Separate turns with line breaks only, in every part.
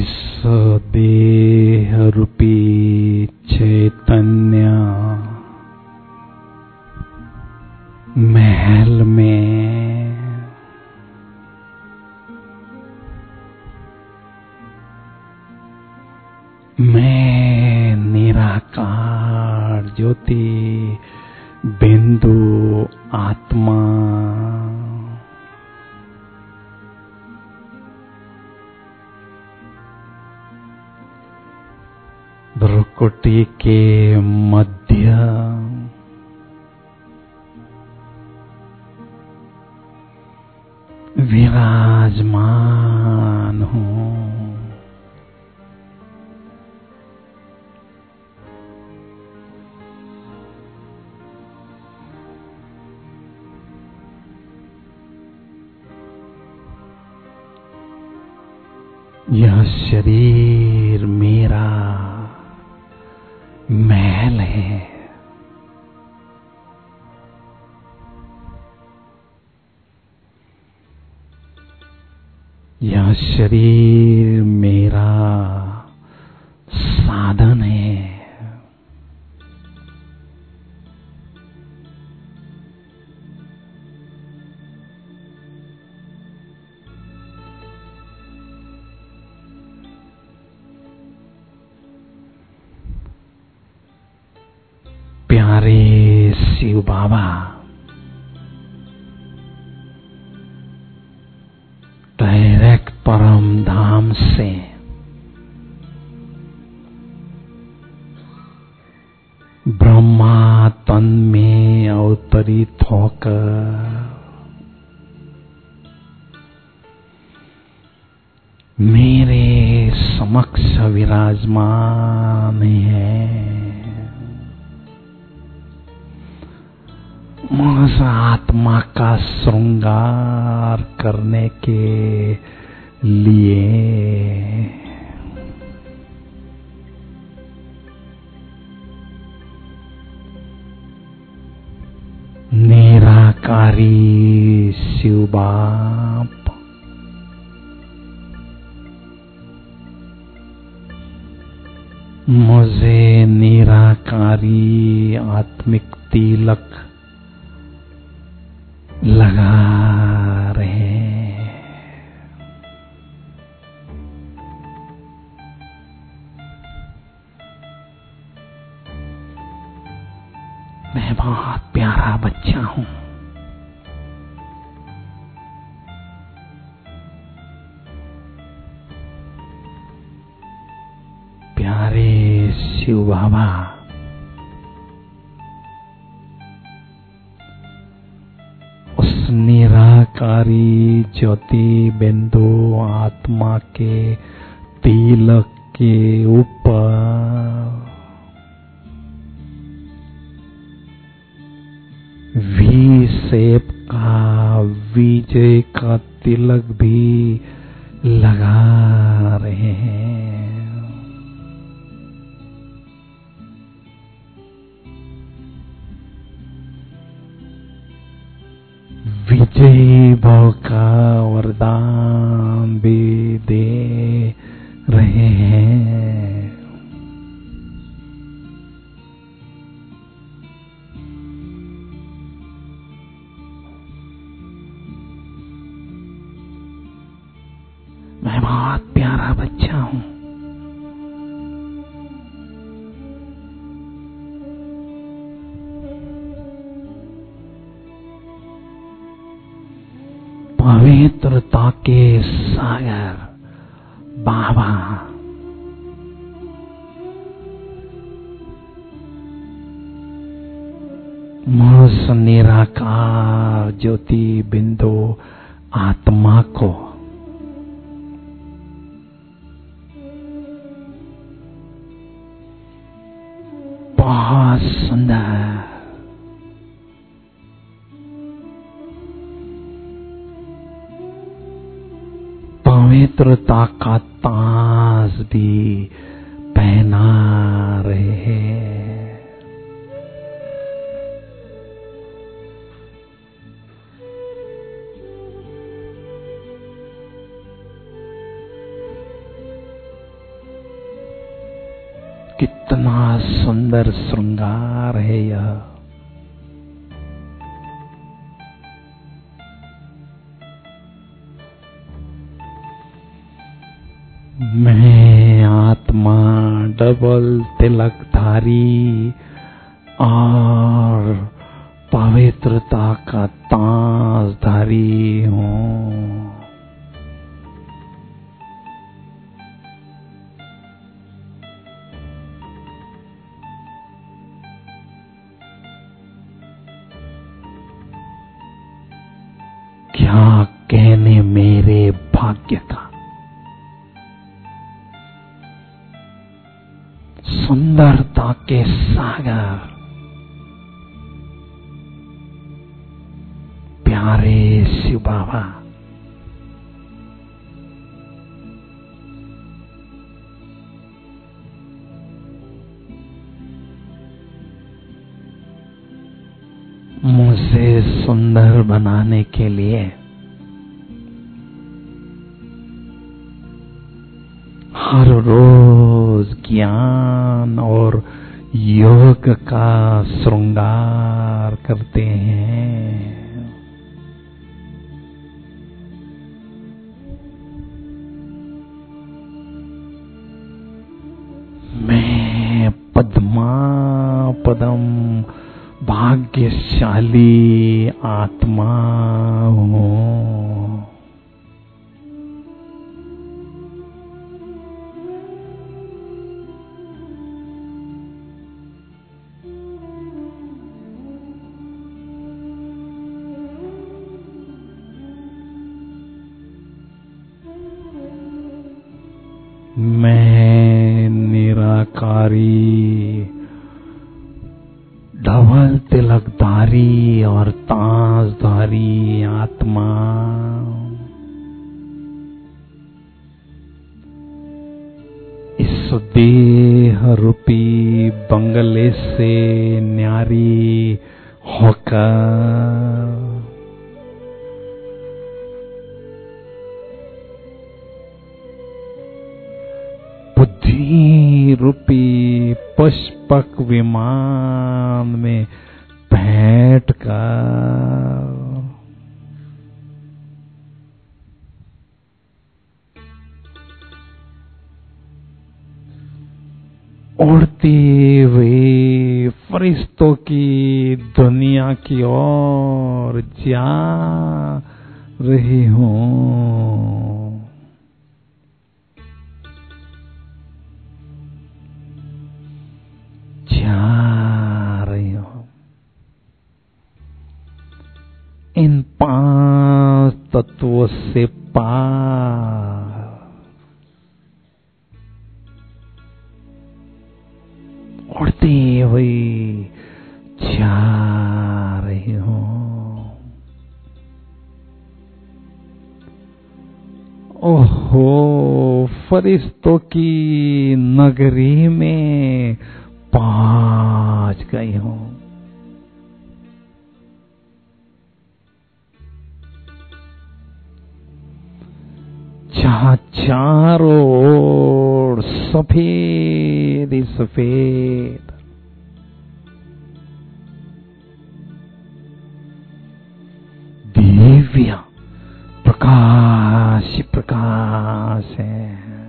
इस देह रूपी चैतन्य महल में मैं निराकार ज्योति बिंदु आत्मा भ्रुकुटी के मध्य विराजमान हूँ। यह शरीर मेरा महल है। यह शरीर मेरा साधन है। प्यारे शिव बाबा, डायरेक्ट परम धाम से ब्रह्मा तन में अवतरित होकर मेरे समक्ष विराजमान है। उस आत्मा का श्रृंगार करने के लिए निराकारी शिव बाप मुझे निराकारी आत्मिक तिलक लगा रहे हैं। मैं बहुत प्यारा बच्चा हूं। प्यारे शिव बाबा, निराकारी ज्योति बिंदु आत्मा के तिलक के ऊपर वी शेप का विजय का तिलक भी लगा रहे हैं। विजयी भाव का वरदान भी दे रहे हैं। मैं बहुत प्यारा बच्चा हूं। पवित्रता के सागर बाबा मुझ निराकार ज्योति बिंदु आत्मा को बहुत सुंदर पवित्रता का ताज भी पहना रहे हैं। कितना सुंदर श्रृंगार है यह। मैं आत्मा डबल तिलकधारी और पवित्रता का ताजधारी हूँ। क्या कहने मेरे भाग्य का। सुंदरता के सागर, प्यारे शिव बाबा, मुझे सुंदर बनाने के लिए हर रोज ज्ञान और योग का श्रृंगार करते हैं। मैं पद्म भाग्यशाली आत्मा हूँ। मैं निराकारी धवल तिलकधारी और ताजधारी आत्मा, इस देह रूपी बंगले से न्यारी होकर बुद्धि रूपी पुष्पक विमान में बैठकर उड़ते हुए फरिश्तों की दुनिया की ओर जा रही हूँ। जा रही हूँ। इन 5 तत्वों से पार उड़ती हुई जा रही हूँ। ओहो, फरिश्तों की नगरी में पहुंच गई हूँ। जहाँ चारों ओर सफेद ही सफेद दिव्य प्रकाश प्रकाश है।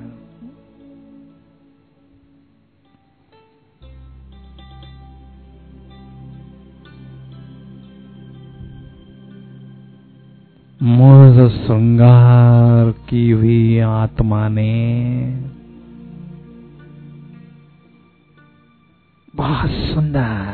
मुझ श्रृंगार की हुई आत्मा ने बहुत सुंदर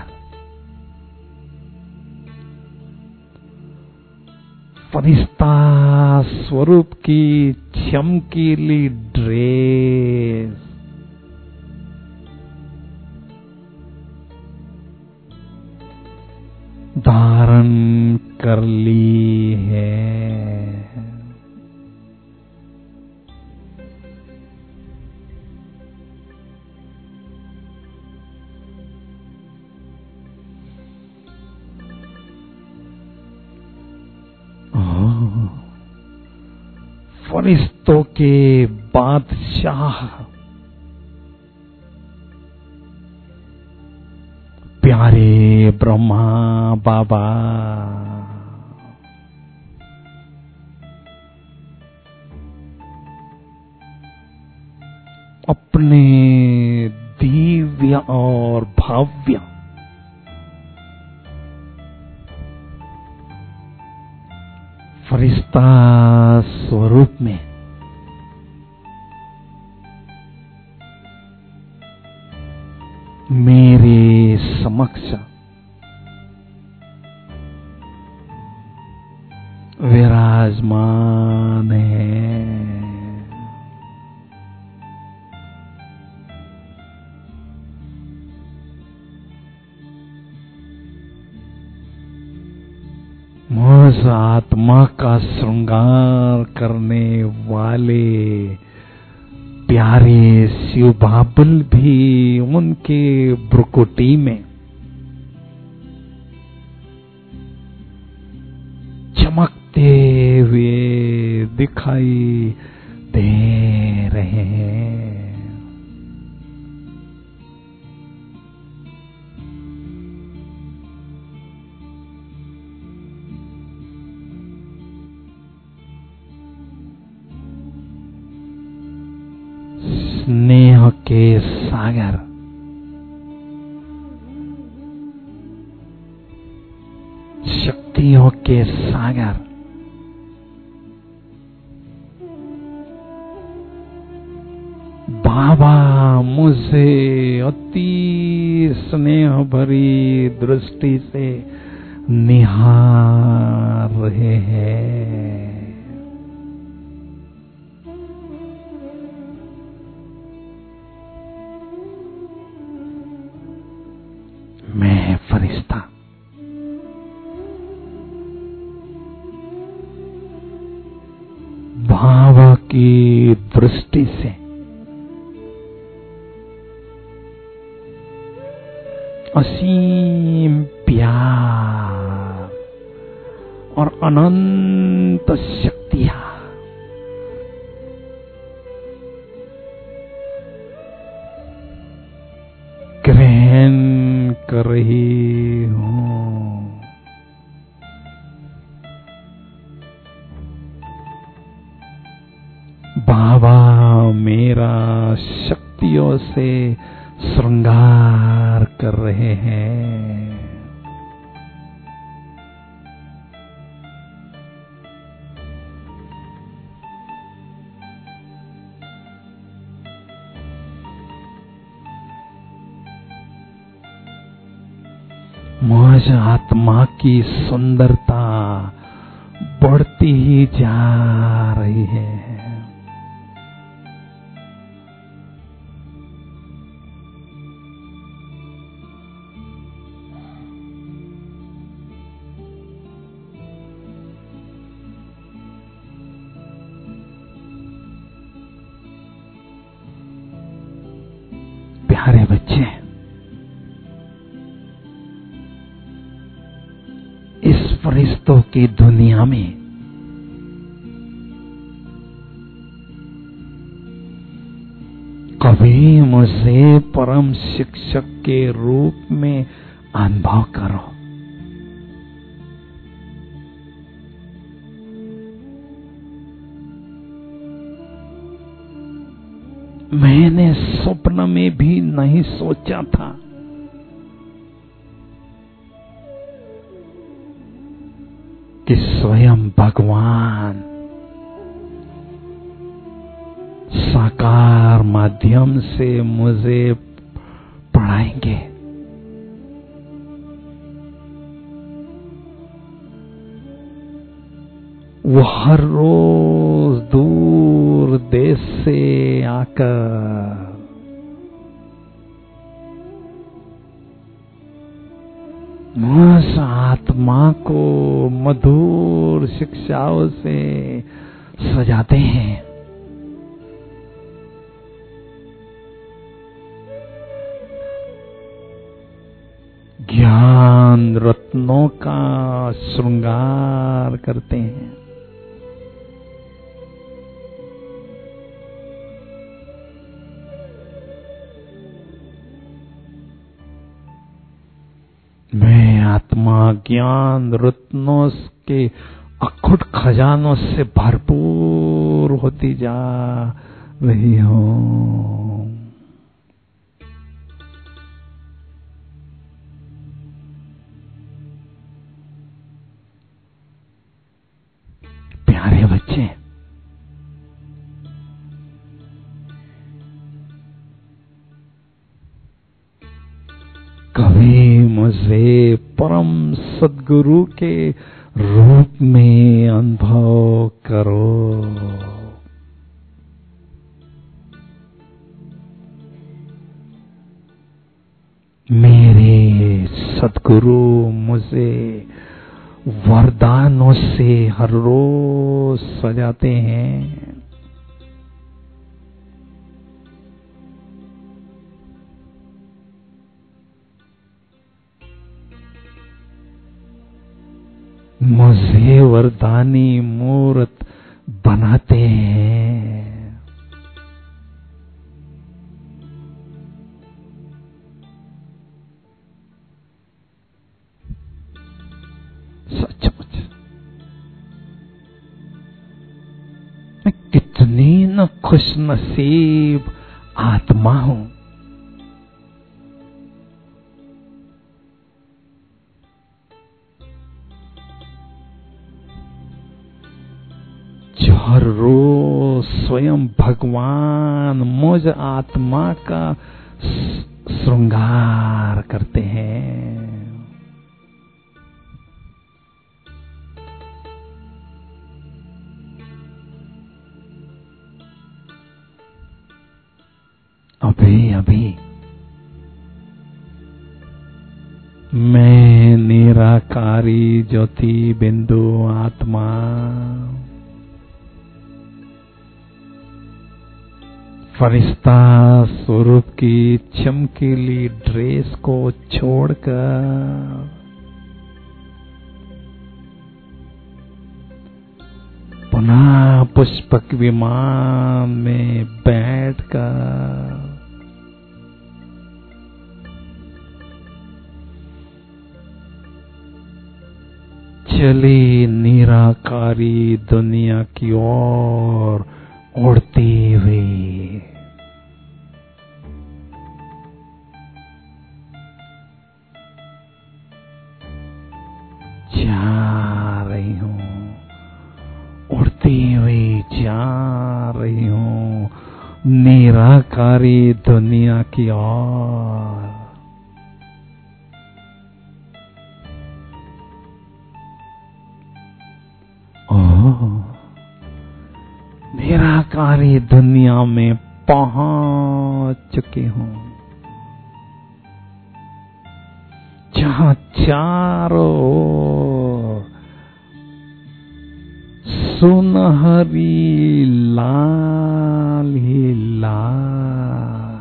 फरिश्ता स्वरूप की चमकीली ड्रेस धारण कर ली है। फरिश्तों के बादशाह प्यारे ब्रह्मा बाबा, अपने दिव्य और भव्य फरिश्ता स्वरूप में मेरे समक्ष विराजमान है। मुझ आत्मा का श्रृंगार करने वाले प्यारे शिव बाबुल भी उनके भ्रुकुटी में चमकते हुए दिखाई दे रहे हैं। स्नेह के सागर, शक्तियों के सागर, बाबा मुझे अति स्नेह भरी दृष्टि से निहार रहे हैं। मैं फरिश्ता बाबा की दृष्टि से असीम प्यार और अनंत शक्तियां ग्रहण कर रही हूं। बाबा मेरा शक्तियों से श्रृंगार कर रहे हैं। मुझ आत्मा की सुंदरता बढ़ती ही जा रही है। प्यारे बच्चे, इस फरिश्तों की दुनिया में कभी मुझे परम शिक्षक के रूप में अनुभव करो। मैंने स्वप्न में भी नहीं सोचा था कि स्वयं भगवान साकार माध्यम से मुझे पढ़ाएंगे। वो हर रोज दूर देश से आकर उस आत्मा को मधुर शिक्षाओं से सजाते हैं। ज्ञान रत्नों का श्रृंगार करते हैं। आत्मा ज्ञान रत्नों के अखुट खजानों से भरपूर होती जा रही हो। प्यारे बच्चे, कभी मुझे परम सद्गुरु के रूप में अनुभव करो। मेरे सद्गुरु मुझे वरदानों से हर रोज सजाते हैं। मुझे वरदानी मूर्त बनाते हैं। सचमुच मैं कितनी न खुशनसीब आत्मा हूं। हर रोज स्वयं भगवान मुझ आत्मा का श्रृंगार करते हैं। अभी मैं निराकारी ज्योति बिंदु आत्मा फरिश्ता स्वरूप की चमकीली ड्रेस को छोड़कर पुनः पुष्पक विमान में बैठकर चली निराकारी दुनिया की ओर उड़ती हुई। जा रही हूँ, उड़ती हुई जा रही हूँ निराकारी दुनिया की ओर। निराकारी दुनिया में पहुंच चुकी हूं, जहां चारों ओर सुनहरी लाल ही लाल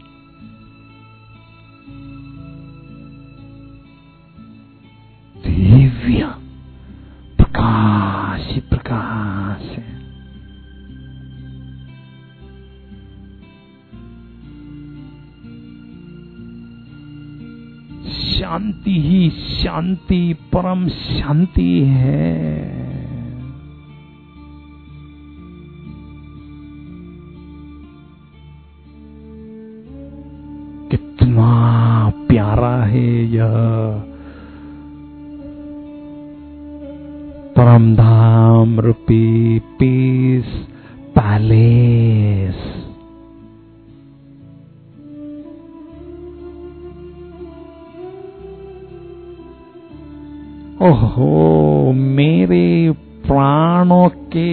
दिव्य प्रकाश ही प्रकाश है। शांति ही शांति, परम शांति है। कितना प्यारा है यह परम धाम रूपी पीस पैलेस। ओहो, मेरे प्राणों के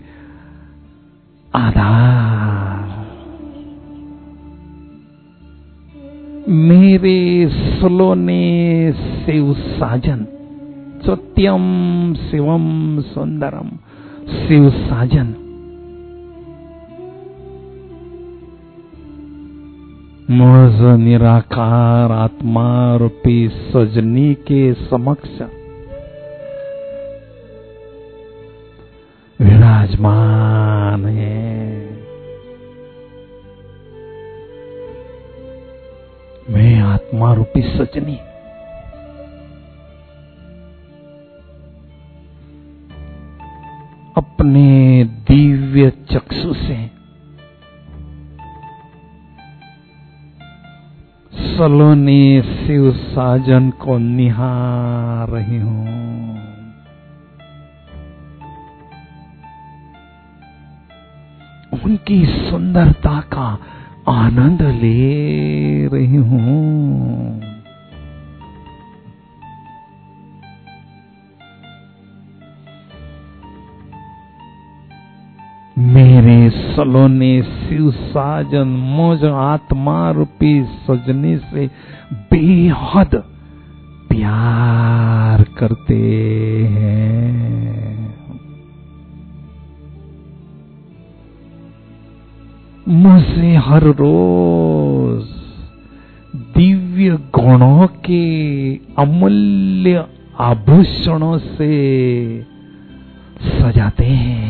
आधार, मेरे सुलोने शिव साजन, सत्यम शिवम सुंदरम शिव साजन, मुझ निराकार आत्मा रूपी सजनी के समक्ष विराजमान है। मैं आत्मा रूपी सजनी अपने दिव्य चक्षु से सलोने शिव साजन को निहार रही हूं। उनकी सुंदरता का आनंद ले रही हूं। मेरे सलोने शिव साजन मुझ आत्मा रूपी सजने से बेहद प्यार करते हैं। मुझे हर रोज दिव्य गुणों के अमूल्य आभूषणों से सजाते हैं।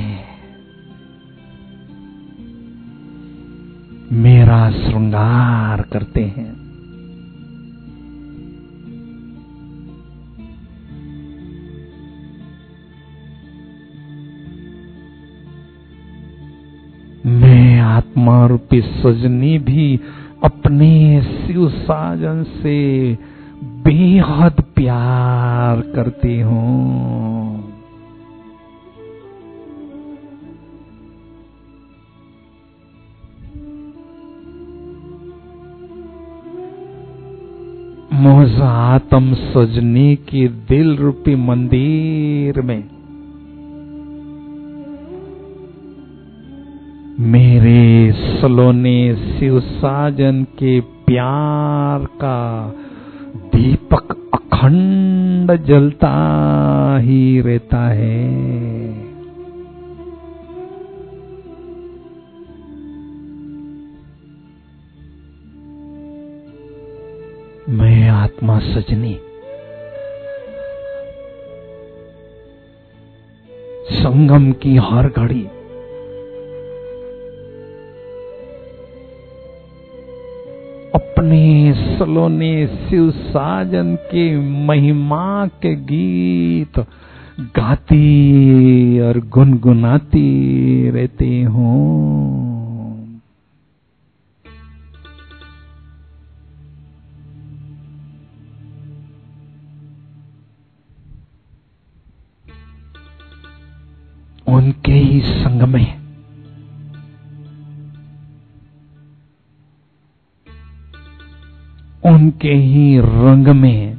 मेरा श्रृंगार करते हैं। मैं आत्मा रूपी सजनी भी अपने शिव साजन से बेहद प्यार करती हूँ। मुझ आत्म सजनी की दिल रूपी मंदिर में मेरे सलोने शिव साजन के प्यार का दीपक अखंड जलता ही रहता है। मैं आत्मा सजनी संगम की हर घड़ी अपने सलोने शिव साजन के महिमा के गीत गाती और गुनगुनाती रहती हूँ। उनके ही संग में उनके ही रंग में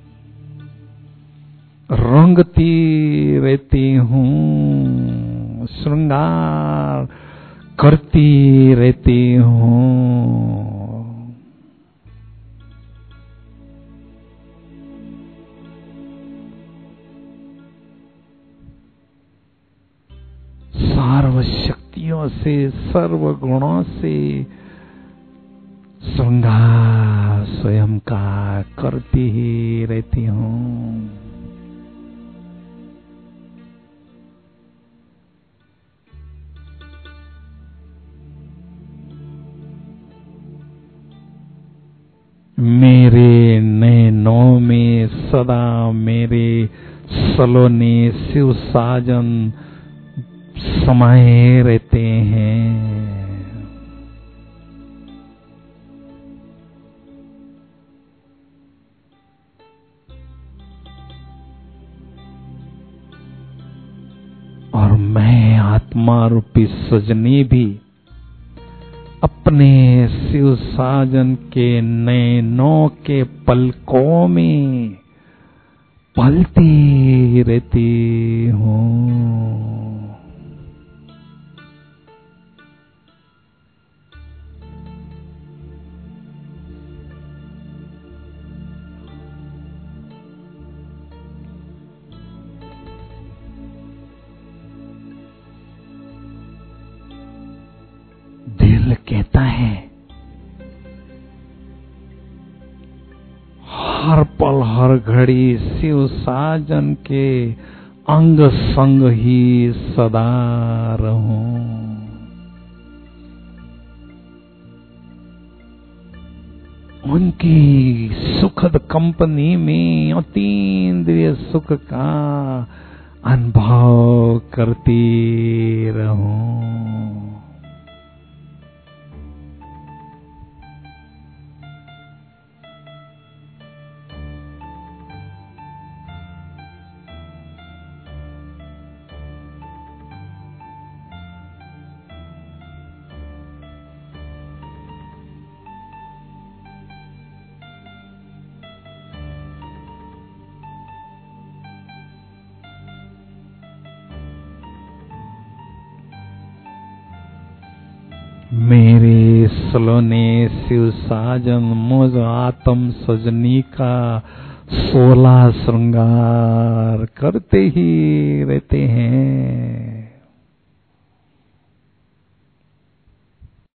रंगती रहती हूँ, श्रृंगार करती रहती हूँ। सर्व शक्तियों से सर्व गुणों से श्रृंगार स्वयं का करती ही रहती हूँ। मेरे नैनों में सदा मेरे सलोने शिव साजन समाये रहते हैं। और मैं आत्मा रूपी सजनी भी अपने शिव साजन के नैनों के पलकों में पलती रहती हूँ। दिल कहता है हर पल हर घड़ी शिव साजन के अंग संग ही सदा रहूं। उनकी सुखद कंपनी में अतीन्द्रिय सुख का अनुभव करती रहूं। मेरे सलोने शिव साजन मुझ आत्म सजनी का 16 श्रृंगार करते ही रहते हैं।